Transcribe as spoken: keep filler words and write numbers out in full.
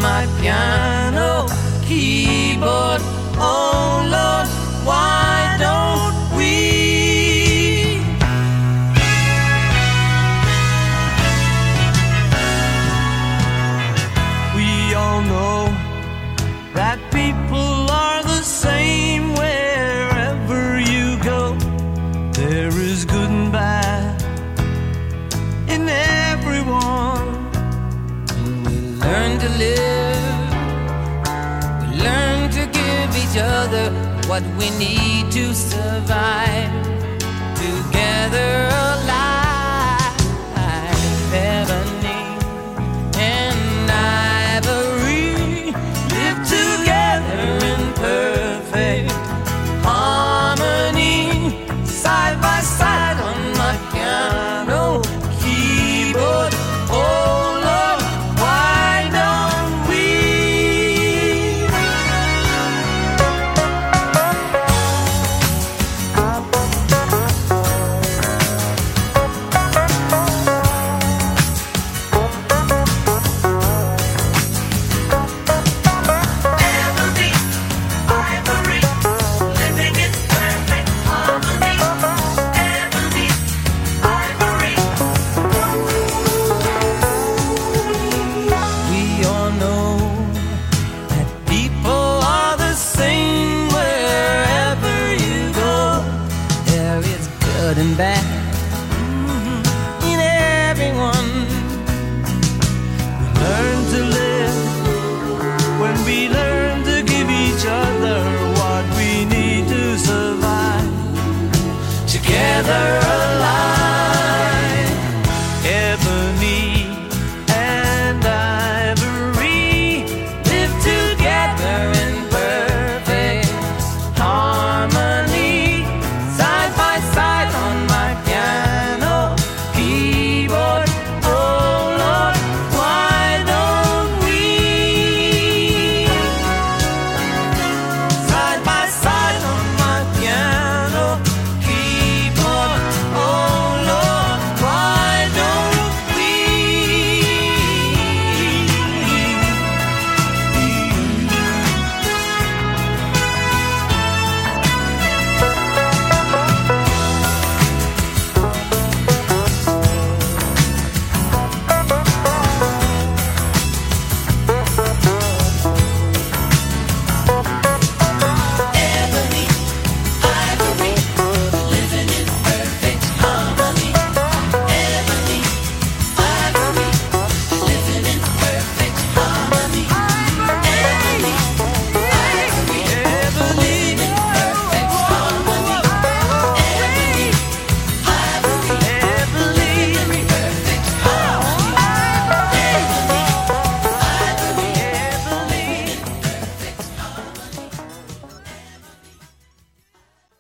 my piano keyboard. Oh Lord, why don't we? We all know that people are the same wherever you go. There is good and bad in everyone. When we learn to live, we learn to give each other what we need to survive. Together